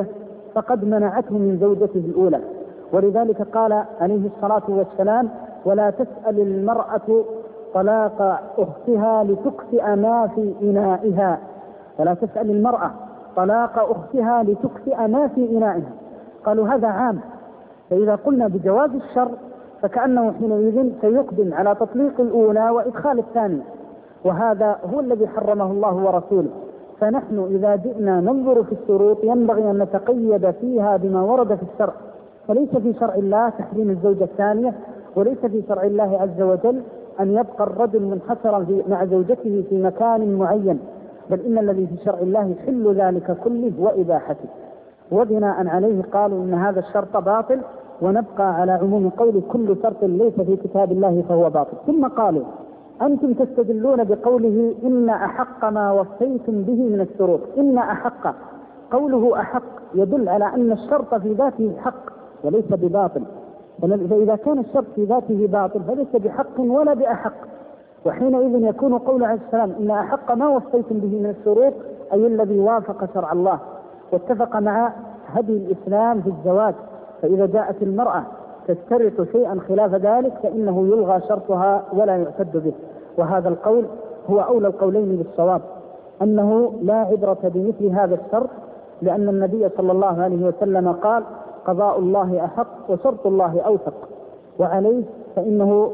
فقد منعته من زوجته الأولى. ولذلك قال عليه الصلاة والسلام: ولا تسأل المرأة طلاق أختها لتكفئ ما في إنائها. ولا تسأل المرأة طلاق أختها لتكفئ ما في إنائها. قالوا هذا عام، فإذا قلنا بجواز الشر فكأنه حينئذ سيقدم على تطليق الأولى وإدخال الثانية، وهذا هو الذي حرمه الله ورسوله. فنحن إذا جئنا ننظر في الشروط ينبغي أن نتقيد فيها بما ورد في الشرع، فليس في شرع الله تحريم الزوجة الثانية، وليس في شرع الله عز وجل أن يبقى الرجل منحصرا مع زوجته في مكان معين، بل إن الذي في شرع الله حل ذلك كله وإباحته. وبناء عليه قالوا إن هذا الشرط باطل، ونبقى على عموم قول كل شرط ليس في كتاب الله فهو باطل. ثم قالوا: أنتم تستدلون بقوله إن أحق ما وصيتم به من الشروط. إن أحق، قوله أحق يدل على أن الشرط في ذاته حق وليس بباطل، فإذا كان الشرط في ذاته باطل فليس بحق ولا بأحق. وحينئذ يكون قول عليه السلام إن أحق ما وصيتم به من الشروط أي الذي وافق شرع الله واتفق مع هدي الإسلام في الزواج. فإذا جاءت المرأة تشترط شيئا خلاف ذلك فإنه يلغى شرطها ولا يعتد به. وهذا القول هو أولى القولين بالصواب، أنه لا عبرة بمثل هذا الشرط، لأن النبي صلى الله عليه وسلم قال: قضاء الله أحق وشرط الله أوثق. وعليه فإنه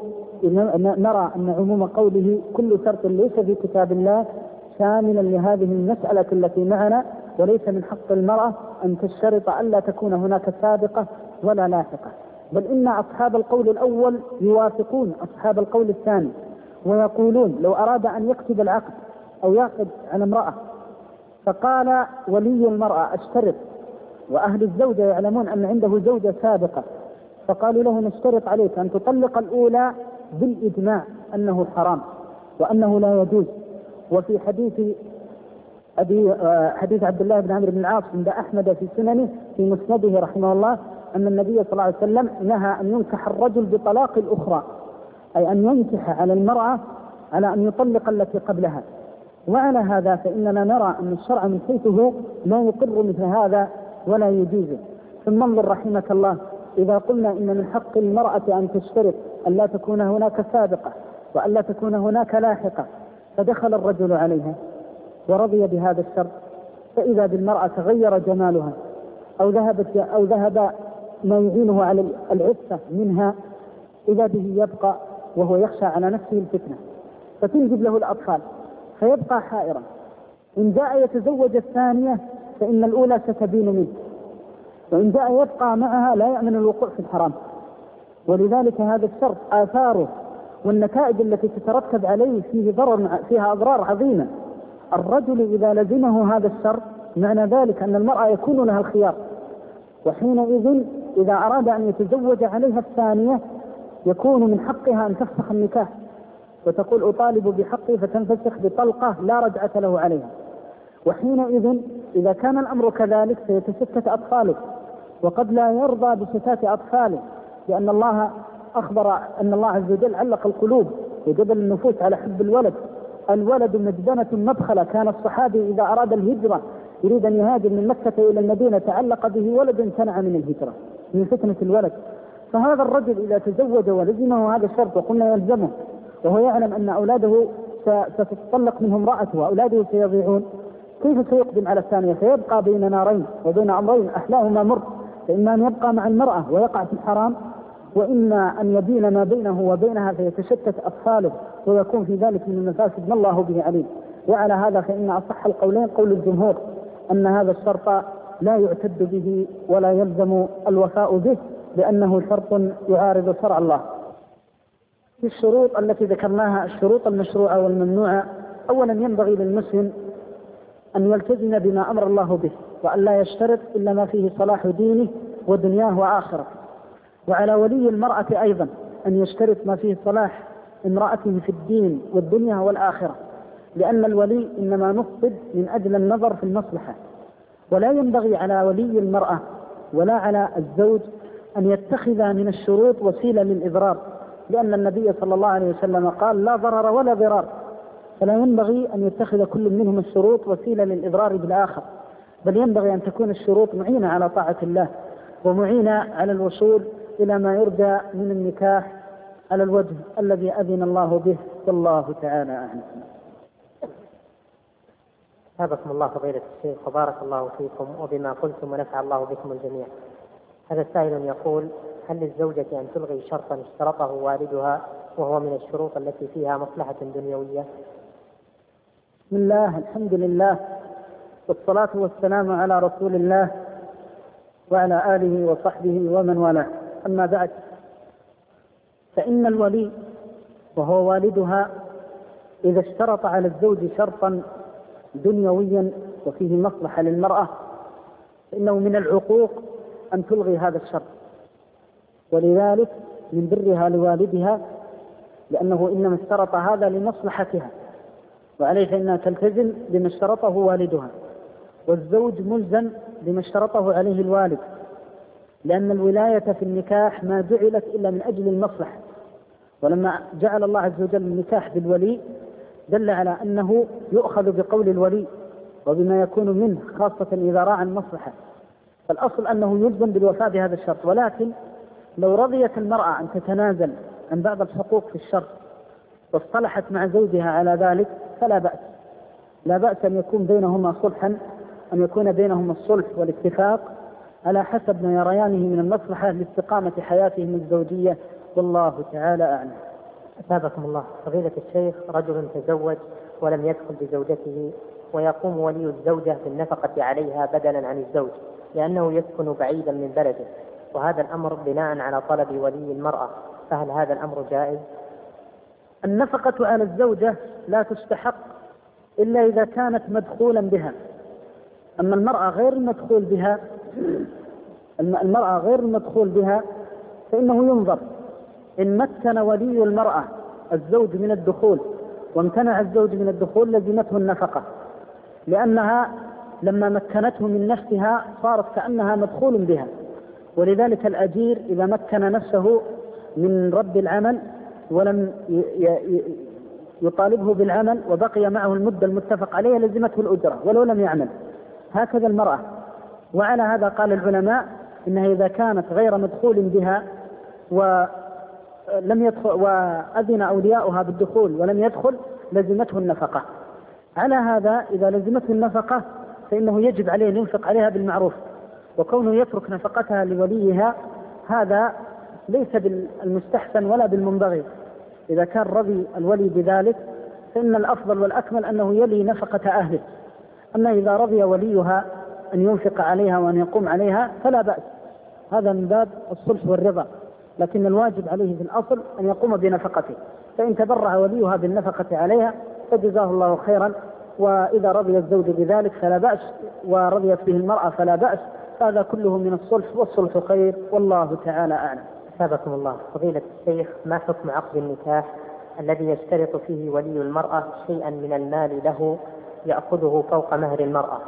نرى أن عموم قوله كل شرط ليس في كتاب الله شاملا لهذه المسألة التي معنا، وليس من حق المرأة أن تشترط ألا تكون هناك سابقة ولا لاحقة، بل إن أصحاب القول الأول يوافقون أصحاب القول الثاني ويقولون: لو أراد أن يكتب العقد أو يعقد على امرأة فقال ولي المرأة أشترط، وأهل الزوجة يعلمون أن عنده زوجة سابقة، فقالوا له: نشترط عليك أن تطلق الأولى بالإجماع أنه حرام وأنه لا يجوز. وفي حديث أبي حديث عبد الله بن عمرو بن العاص عند أحمد في سننه في مسنده رحمه الله أن النبي صلى الله عليه وسلم نهى أن ينكح الرجل بطلاق الأخرى، أي أن ينكح على المرأة على أن يطلق التي قبلها. وعلى هذا فإننا نرى أن الشرع من حيثه لا يقر مثل هذا ولا يجيزه. ثم انظر رحمك الله، إذا قلنا إن من حق المرأة أن تشترط أن لا تكون هناك سابقة وأن لا تكون هناك لاحقة، فدخل الرجل عليها ورضي بهذا الشرط، فإذا بالمرأة تغير جمالها أو ذهبت أو ذهب ما يعينه على العفة منها، إذا به يبقى وهو يخشى على نفسه الفتنة فتنجب له الأطفال فيبقى حائرا. إن جاء يتزوج الثانية فإن الأولى ستبين منه، وإن جاء يبقى معها لا يأمن الوقوع في الحرام. ولذلك هذا الشرط آثاره والنتائج التي تترتب عليه فيه ضرر فيها أضرار عظيمة. الرجل إذا لزمه هذا الشرط معنى ذلك أن المرأة يكون لها الخيار، وحينئذ إذا أراد أن يتزوج عليها الثانية يكون من حقها أن تفسخ النكاح وتقول أطالب بحقي فتنفسخ بطلقة لا رجعة له عليها. وحينئذ إذا كان الأمر كذلك سيتشتت أطفاله، وقد لا يرضى بشتات أطفاله، لأن الله أخبر أن الله عز وجل علق القلوب وجبل النفوس على حب الولد. الولد مجدنة مدخلة. كان الصحابي إذا أراد الهجرة يريد أن يهاجر من مكة إلى المدينة تعلق به ولد امتنع من الهجرة من فتنة الولد. فهذا الرجل إذا تزوج ولزمه هذا الشرط وقلنا يلزمه وهو يعلم أن أولاده ستتطلق منهم امرأته وأولاده سيضيعون، كيف سيقدم على الثانية؟ فيبقى بين نارين وبين أمرين أحلاهما مر، فإما أن يبقى مع المرأة ويقع في الحرام، وإما أن يبين ما بينه وبينها فيتشتت أطفاله ويكون في ذلك من المفاسد ما الله به عليم. وعلى هذا فإن أصح القولين قول الجمهور أن هذا الشرط لا يعتد به ولا يلزم الوفاء به، لأنه شرط يعارض شرع الله. في الشروط التي ذكرناها الشروط المشروعة والممنوعة، أولا ينبغي للمسلم أن يلتزم بما أمر الله به وأن لا يشترط إلا ما فيه صلاح دينه ودنياه وآخرته. وعلى ولي المرأة أيضا أن يشترط ما فيه صلاح امرأته في الدين والدنيا والآخرة، لأن الولي إنما نصب من أجل النظر في المصلحة. ولا ينبغي على ولي المرأة ولا على الزوج أن يتخذ من الشروط وسيلة للإضرار، لأن النبي صلى الله عليه وسلم قال لا ضرر ولا ضرار، فلا ينبغي أن يتخذ كل منهم الشروط وسيلة للإضرار بالآخر، بل ينبغي أن تكون الشروط معينة على طاعة الله ومعينة على الوصول إلى ما يرجى من النكاح على الوجه الذي أذن الله به، والله تعالى أعلم. أثابكم الله فضيلة الشيخ وبارك الله فيكم وبما قلتم ونفع الله بكم الجميع. هذا السائل يقول: هل للزوجة أن تلغي شرطا اشترطه والدها وهو من الشروط التي فيها مصلحة دنيوية؟ بسم الله، الحمد لله، والصلاة والسلام على رسول الله وعلى آله وصحبه ومن والاه. أما بعد، فإن الولي وهو والدها إذا اشترط على الزوج شرطا دنيويا وفيه مصلحة للمرأة فإنه من العقوق أن تلغي هذا الشرط، ولذلك من برها لوالدها، لأنه إنما اشترط هذا لمصلحتها، وعليه فإنها تلتزم بما اشترطه والدها، والزوج ملزم بما اشترطه عليه الوالد، لأن الولاية في النكاح ما جعلت إلا من أجل المصلحة. ولما جعل الله عز وجل النكاح بالولي دل على أنه يؤخذ بقول الولي وبما يكون منه، خاصة إذا راعى المصلحة. فالأصل أنه يلزم بالوفاء بهذا الشرط، ولكن لو رضيت المرأة أن تتنازل عن بعض الحقوق في الشرط واصطلحت مع زوجها على ذلك فلا بأس. لا بأس أن يكون بينهما صلحا، أن يكون بينهما الصلح والاتفاق على حسب ما يريانه من المصلحة لاستقامة حياتهم الزوجية، والله تعالى أعلم. أثابكم الله فضيلة الشيخ، رجل تزوج ولم يدخل بزوجته، ويقوم ولي الزوجة بالنفقة عليها بدلا عن الزوج لأنه يسكن بعيدا من بلده، وهذا الأمر بناء على طلب ولي المرأة، فهل هذا الأمر جائز؟ النفقة على الزوجة لا تستحق إلا إذا كانت مدخولا بها. أما المرأة غير المدخول بها المرأة غير المدخول بها فإنه ينظر إن مكن ولي المرأة الزوج من الدخول وامتنع الزوج من الدخول لزمته النفقة، لأنها لما مكنته من نفسها صارت كأنها مدخول بها. ولذلك الأجير إذا مكن نفسه من رب العمل ولم يطالبه بالعمل وبقي معه المدة المتفق عليها لزمته الأجرة ولو لم يعمل. هكذا المرأة. وعلى هذا قال العلماء إنها إذا كانت غير مدخول بها ولم يدخل وأذن أولياؤها بالدخول ولم يدخل لزمته النفقة. على هذا إذا لزمته النفقة فإنه يجب عليه أن ينفق عليها بالمعروف، وكونه يترك نفقتها لوليها هذا ليس بالمستحسن ولا بالمنبغي. إذا كان رضي الولي بذلك فإن الأفضل والأكمل أنه يلي نفقة أهله. أما إذا رضي وليها أن ينفق عليها وأن يقوم عليها فلا بأس، هذا من باب الصلح والرضا، لكن الواجب عليه في الأصل أن يقوم بنفقته. فإن تبرع وليها بالنفقة عليها فجزاه الله خيرا، وإذا رضي الزوج بذلك فلا بأس، ورضيت به المرأة فلا بأس. هذا كله من الصلح، والصلح خير، والله تعالى أعلم. أثابكم الله فضيلة الشيخ، ما حكم عقد النكاح الذي يشترط فيه ولي المرأة شيئا من المال له يأخذه فوق مهر المرأة؟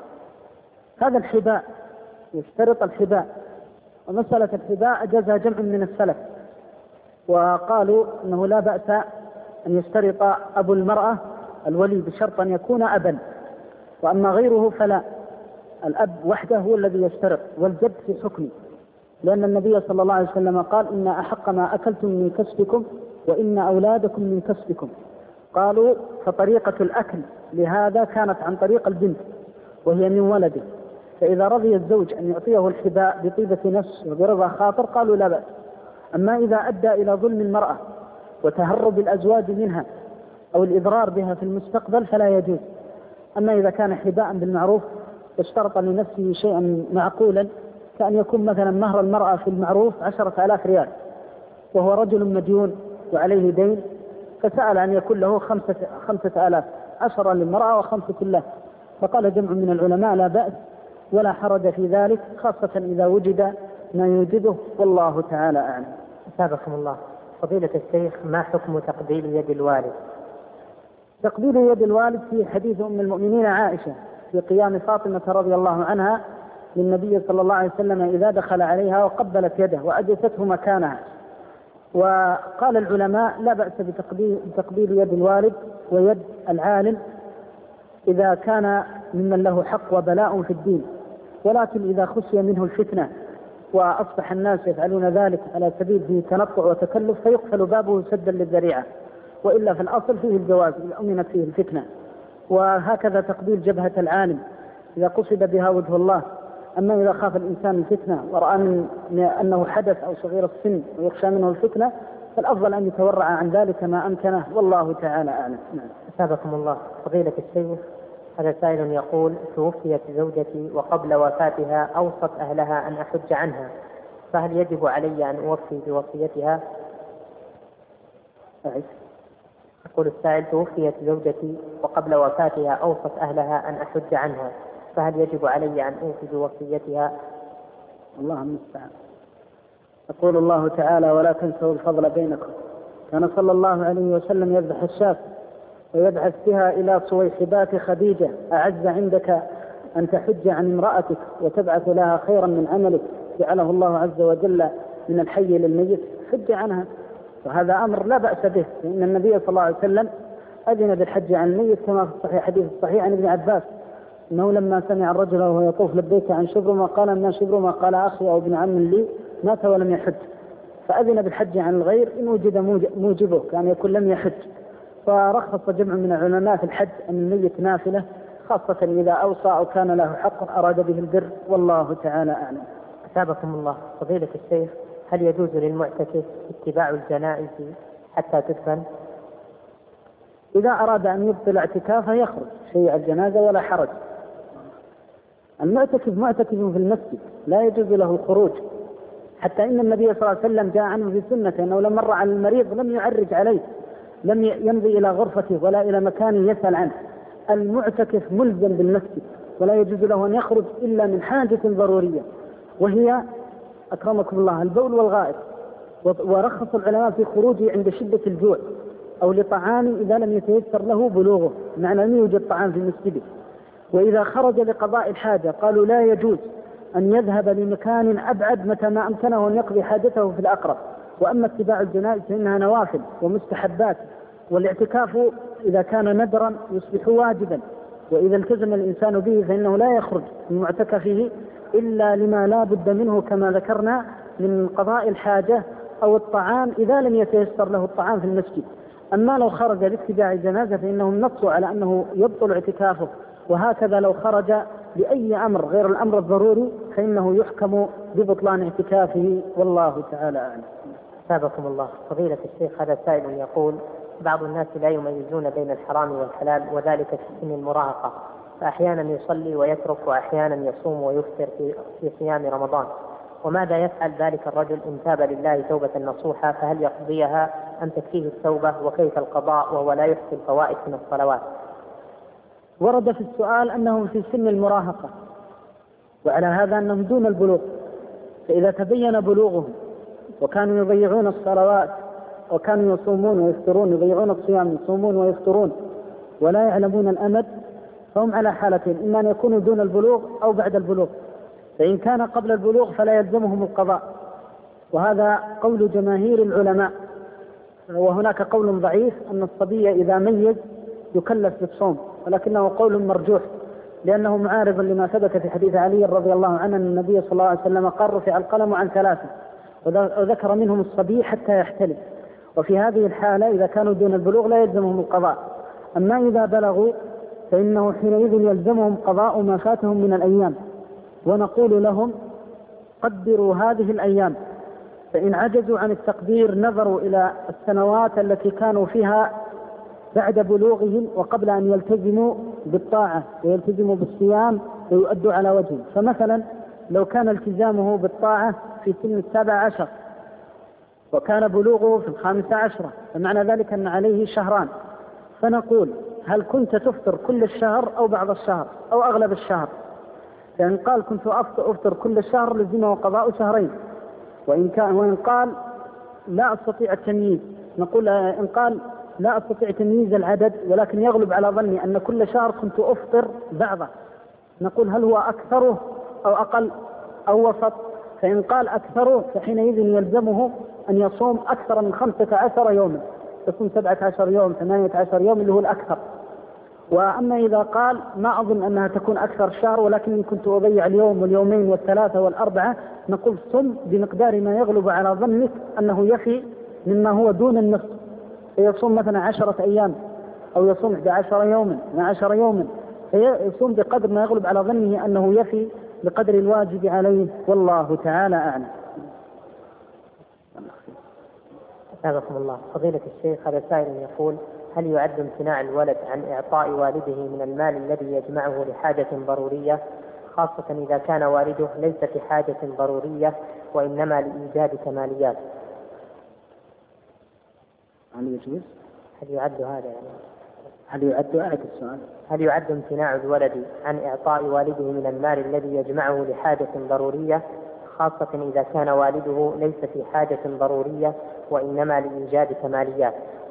هذا الحباء، يشترط الحباء، ومسألة الحباء أجازها جمع من السلف، وقالوا أنه لا بأس أن يشترط أبو المرأة الولي بشرط أن يكون أبا، وأما غيره فلا. الأب وحده هو الذي يشترط، والجد في حكمه، لأن النبي صلى الله عليه وسلم قال: إن أحق ما أكلتم من كسبكم وإن أولادكم من كسبكم. قالوا: فطريقة الأكل لهذا كانت عن طريق البنت وهي من ولده، فإذا رضي الزوج أن يعطيه الحباء بطيبة نفس وبرضا خاطر قالوا لا بأس. أما إذا أدى إلى ظلم المرأة وتهرب الأزواج منها أو الإضرار بها في المستقبل فلا يجوز. أما إذا كان حباء بالمعروف اشترط لنفسه شيئا معقولا، كأن يكون مثلا مهر المرأة في المعروف عشرة آلاف ريال وهو رجل مديون وعليه دين، فسأل أن يكون له خمسة, خمسة آلاف، عشرة للمرأة وخمسة له، فقال جمع من العلماء لا بأس ولا حرج في ذلك، خاصة إذا وجد ما يوجده، والله تعالى أعلم. أثابكم الله فضيلة الشيخ، ما حكم تقبيل يد الوالد؟ تقبيل يد الوالد في حديث أم المؤمنين عائشة في قيام فاطمة رضي الله عنها للنبي صلى الله عليه وسلم إذا دخل عليها وقبلت يده وأجلسته مكانها. وقال العلماء لا بأس بتقبيل يد الوالد ويد العالم إذا كان ممن له حق وبلاء في الدين، ولكن إذا خشي منه الفتنة وأصبح الناس يفعلون ذلك على سبيل فيه تنطع وتكلف فيقفل بابه سدا للذريعة، وإلا في الأصل فيه الجواز إذا أمنت فيه الفتنة. وهكذا تقبيل جبهة العالم إذا قصد بها وجه الله. أما إذا خاف الإنسان الفتنة ورأى من أنه حدث أو صغير السن ويخشى منه الفتنة فالأفضل أن يتورع عن ذلك ما أمكنه، والله تعالى أعلم. أثابكم الله. فضيلة الشيخ، هذا سائل يقول: توفيت زوجتي وقبل وفاتها أوصت أهلها أن أحج عنها، فهل يجب علي أن أوفي بوصيتها؟ يقول السائل: توفيت زوجتي وقبل وفاتها أوصت أهلها أن أحج عنها، فهل يجب علي أن أوفي بوصيتها؟ الله المستعان. يقول الله تعالى: ولا تنسوا الفضل بينكم. كان صلى الله عليه وسلم يذبح الشاة ويبعث بها إلى صويحبات خديجة: أعز عندك أن تحج عن امرأتك وتبعث لها خيرا من عملك جعله الله عز وجل من الحي للميت، حج عنها. وهذا أمر لا بأس به، لأن النبي صلى الله عليه وسلم أذن بالحج عن الميت كما في الصحيح حديث الصحيح عن ابن عباس أنه لما سمع الرجل وهو يطوف لبيك عن شبر ما قال ما شبر ما قال أخي أو ابن عم لي مات ولم يحج، فأذن بالحج عن الغير إن وجد موجبه كان يكون لم يحج. فرخص جمع من العلماء في الحج أن الميت نافلة، خاصة إذا أوصى أو كان له حق أراد به البر، والله تعالى أعلم. أثابكم الله. فضيلة الشيخ، هل يجوز للمعتكف اتباع الجنائز حتى تدفن؟ إذا أراد أن يبطل اعتكافه يخرج شيء الجنازة ولا حرج. المعتكف معتكف في المسجد لا يجوز له الخروج، حتى إن النبي صلى الله عليه وسلم جاء عنه في سنته أنه لما مر على المريض لم يعرج عليه، لم يمضي إلى غرفته ولا إلى مكان يسأل عنه. المعتكف ملزم بالمسجد ولا يجوز له أن يخرج إلا من حاجة ضرورية، وهي أكرمكم الله البول والغائط. ورخص العلماء في خروجه عند شدة الجوع أو لطعام إذا لم يتيسر له بلوغه، معنى أن يوجد طعام في مسجده. وإذا خرج لقضاء الحاجة قالوا لا يجوز أن يذهب لمكان أبعد متى ما أمكنه أن يقضي حاجته في الأقرب. وأما اتباع الجنائز فإنها نوافل ومستحبات، والاعتكاف إذا كان ندرا يصبح واجبا، وإذا التزم الإنسان به فإنه لا يخرج من معتكفه إلا لما لا بد منه كما ذكرنا من قضاء الحاجة أو الطعام إذا لم يتيسر له الطعام في المسجد. أما لو خرج لاتباع الجنازة فإنهم نصوا على أنه يبطل اعتكافه، وهكذا لو خرج لأي أمر غير الأمر الضروري فإنه يحكم ببطلان اعتكافه، والله تعالى أعلم. أثابكم الله. فضيلة الشيخ، هذا سائل يقول: بعض الناس لا يميزون بين الحرام والحلال وذلك في سن المراهقة، فأحيانا يصلي ويترك وأحيانا يصوم ويفطر في, في صيام رمضان، وماذا يفعل ذلك الرجل إن تاب لله توبة نصوحة؟ فهل يقضيها أم تكفيه التوبة؟ وكيف القضاء وهو لا يحصي الفوائد من الصلوات؟ ورد في السؤال أنهم في سن المراهقة، وعلى هذا أنهم دون البلوغ، فإذا تبين بلوغهم وكانوا يضيعون الصلوات وكانوا يصومون ويفطرون، يضيعون الصيام يصومون ويفطرون ولا يعلمون الأمد، فهم على حالتين: إما أن يكونوا دون البلوغ أو بعد البلوغ. فإن كان قبل البلوغ فلا يلزمهم القضاء، وهذا قول جماهير العلماء. وهناك قول ضعيف أن الصبي إذا ميز يكلف بالصوم، ولكنه قول مرجوح لأنه معارض لما ثبت في حديث علي رضي الله عنه أن النبي صلى الله عليه وسلم قال: رفع القلم عن ثلاثة، وذكر منهم الصبي حتى يحتلم. وفي هذه الحالة إذا كانوا دون البلوغ لا يلزمهم القضاء. أما إذا بلغوا فإنه حينئذ يلزمهم قضاء ما فاتهم من الأيام، ونقول لهم: قدروا هذه الأيام. فإن عجزوا عن التقدير نظروا إلى السنوات التي كانوا فيها بعد بلوغهم وقبل أن يلتزموا بالطاعة ويلتزموا بالصيام ويؤدوا على وجهه. فمثلا لو كان التزامه بالطاعة في سن السابع عشر وكان بلوغه في الخامسة عشرة، فمعنى ذلك أن عليه شهران، فنقول: هل كنت تفطر كل الشهر أو بعض الشهر أو أغلب الشهر؟ فإن قال: كنت أفطر كل الشهر لزمه قضاء شهرين. وإن كان وإن قال: لا أستطيع التمييز، نقول: إن قال: لا أستطيع تمييز العدد ولكن يغلب على ظني أن كل شهر كنت أفطر بعضه، نقول: هل هو أكثره أو أقل أو وسط؟ فإن قال أكثره فحينئذ يلزمه أن يصوم أكثر من خمسة عشر يوما، يصوم سبعة عشر يوم ثمانية عشر يوم اللي هو الأكثر. وأما إذا قال ما أظن أنها تكون أكثر شهر ولكني كنت أضيع اليوم واليومين والثلاثة والأربعة، نقول صم بمقدار ما يغلب على ظنك أنه يفي مما هو دون النصف، فيصوم مثلا عشرة أيام أو يصوم إحدى عشر يوما مع عشر يوما، فيصوم بقدر ما يغلب على ظنه أنه يفي بقدر الواجب عليه، والله تعالى أعلم. أثابكم الله. فضيلة الشيخ، هذا سائل يقول: هل يعد امتناع الولد عن إعطاء والده من المال الذي يجمعه لحاجة ضرورية، خاصة إذا كان والده ليس في حاجة ضرورية وإنما لإيجاد كماليات؟ هل يجوز؟ هل يعد هذا يعني؟ هل يعد أعد السؤال؟ هل يعد امتناع الولد عن إعطاء والده من المال الذي يجمعه لحاجة ضرورية، خاصة إذا كان والده ليس في حاجة ضرورية وإنما لإيجاد كماليات؟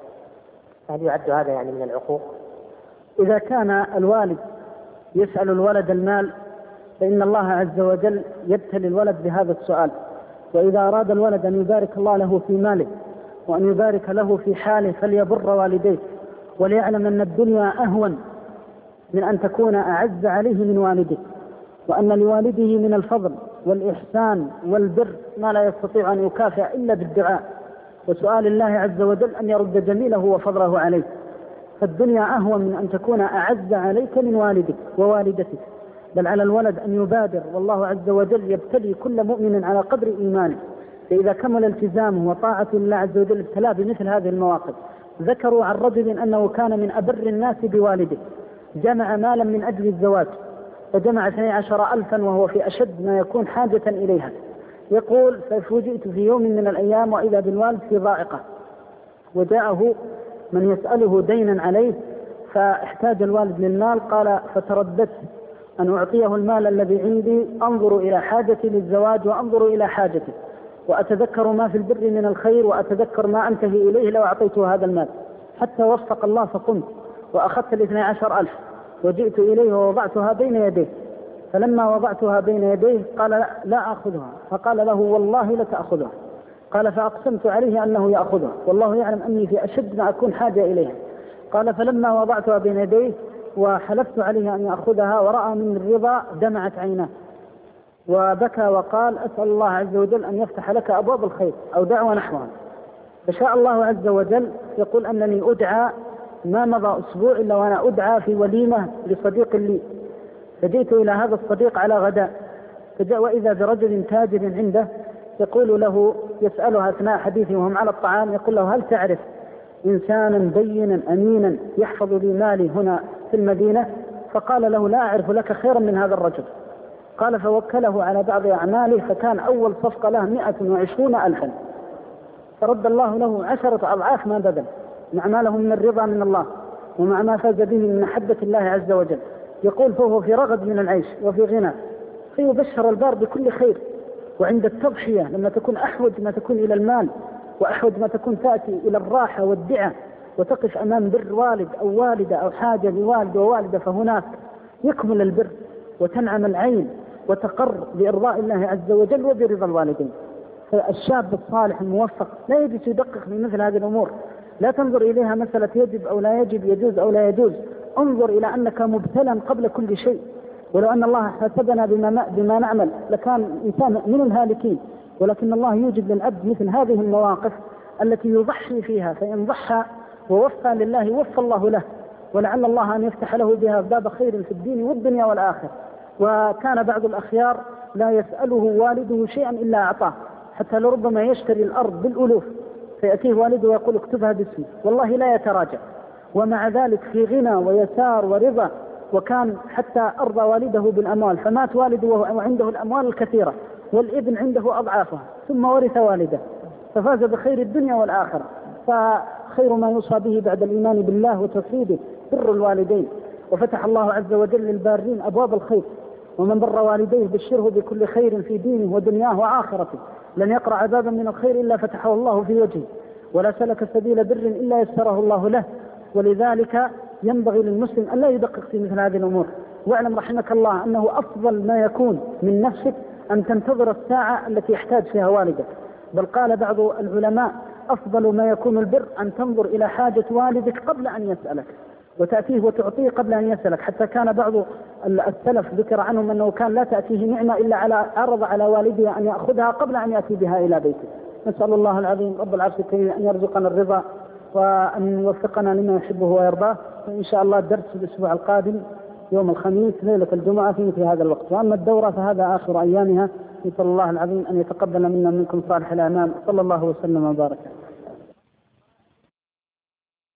هل يعد هذا يعني من العقوق؟ إذا كان الوالد يسأل الولد المال فإن الله عز وجل يبتلي الولد بهذا السؤال، وإذا أراد الولد أن يبارك الله له في ماله وأن يبارك له في حاله فليبر والديه، وليعلم أن الدنيا أهون من أن تكون أعز عليه من والده، وأن لوالده من الفضل والإحسان والبر ما لا يستطيع أن يكافئ إلا بالدعاء وسؤال الله عز وجل أن يرد جميله وفضله عليه. فالدنيا أهون من أن تكون أعز عليك من والدك ووالدتك، بل على الولد أن يبادر، والله عز وجل يبتلي كل مؤمن على قدر إيمانه، فإذا كمل التزامه وطاعة الله عز وجل ابتلاه بمثل هذه المواقف. ذكروا عن رجل أنه كان من أبر الناس بوالده، جمع مالا من أجل الزواج فجمع اثني عشر ألفا وهو في أشد ما يكون حاجة إليها. يقول: ففوجئت في يوم من الأيام وإذا بالوالد في ضائقة، وجاءه من يسأله دينا عليه فاحتاج الوالد للمال، قال: فترددت أن أعطيه المال الذي عندي، أنظر إلى حاجتي للزواج وأنظر إلى حاجتي وأتذكر ما في البر من الخير وأتذكر ما أنتهي إليه لو أعطيته هذا المال، حتى وفق الله فقمت وأخذت الاثني عشر ألف وجئت إليه ووضعتها بين يديه، فلما وضعتها بين يديه قال: لا, لا أخذها، فقال له: والله لتأخذها. قال: فأقسمت عليه أنه يأخذها والله يعلم أني في أشد ما أكون حاجة إليها. قال: فلما وضعتها بين يديه وحلفت عليه أن يأخذها ورأى من الرضا دمعت عيناه وبكى وقال: أسأل الله عز وجل أن يفتح لك أبواب الخير أو دعوة نحوها. فشاء الله عز وجل، يقول أنني أدعى ما مضى أسبوع إلا وأنا أدعى في وليمة لصديق لي، فجئت إلى هذا الصديق على غداء، فجاء وإذا برجل تاجر عنده يقول له، يسأله أثناء حديثه وهم على الطعام، يقول له: هل تعرف إنسانا دينا أمينا يحفظ لي مالي هنا في المدينة؟ فقال له: لا أعرف لك خيرا من هذا الرجل. قال: فوكله على بعض أعماله، فكان أول صفقة له مئة وعشرون ألفا، فرد الله له عشرة أضعاف ما بذل، مع ما له من الرضا من الله ومع ما فاز به من محبة الله عز وجل. يقول: فهو في رغد من العيش وفي غنى، فيبشر البار بكل خير. وعند التضحية لما تكون أحوج ما تكون إلى المال وأحوج ما تكون تأتي إلى الراحة والدعاء وتقف أمام بر والد أو والدة أو حاجة لوالد ووالدة، فهناك يكمل البر وتنعم العين وتقر بإرضاء الله عز وجل وبرضا الوالدين. فالشاب الصالح الموفق لا يجب يدقق في مثل هذه الأمور، لا تنظر إليها مسألة يجب أو لا يجب، يجوز أو لا يجوز، انظر إلى أنك مبتلى قبل كل شيء. ولو أن الله حسبنا بما, بما نعمل لكان الإنسان من الهالكين، ولكن الله يوجد للعبد مثل هذه المواقف التي يضحي فيها، فإن ضحى ووفى لله وفى الله له، ولعل الله أن يفتح له بها باب خير في الدين والدنيا والآخرة. وكان بعض الأخيار لا يسأله والده شيئا إلا أعطاه، حتى لربما يشتري الأرض بالألوف فيأتيه والده ويقول: اكتبها باسمي، والله لا يتراجع، ومع ذلك في غنى ويسار ورضا. وكان حتى أرضى والده بالأموال، فمات والده وعنده الأموال الكثيرة والابن عنده أضعافها، ثم ورث والده ففاز بخير الدنيا والآخرة. فخير ما يوصى به بعد الإيمان بالله وتوحيده بر الوالدين، وفتح الله عز وجل للبارين أبواب الخير، ومن بر والديه بشره بكل خير في دينه ودنياه وآخرته، لن يقرأ بابا من الخير إلا فتحه الله في وجهه، ولا سلك سبيل بر إلا يسره الله له. ولذلك ينبغي للمسلم أن لا يدقق في مثل هذه الأمور. واعلم رحمك الله أنه أفضل ما يكون من نفسك أن تنتظر الساعة التي يحتاج فيها والدك، بل قال بعض العلماء: أفضل ما يكون البر أن تنظر إلى حاجة والدك قبل أن يسألك، وتأتيه وتعطيه قبل أن يسألك. حتى كان بعض السلف ذكر عنهم أنه كان لا تأتيه نعمة إلا على عرض على والده أن يأخذها قبل أن يأتي بها إلى بيته. نسأل الله العظيم رب العرش الكريم أن يرزقنا الرضا وأن يوفقنا لما يحبه ويرضاه. وإن شاء الله الدرس في الأسبوع القادم يوم الخميس ليلة الجمعة في مثل هذا الوقت. وأما الدورة فهذا آخر أيامها. نسأل الله العظيم أن يتقبل منا منكم صالح الأعمال. صلى الله وسلم وبارك.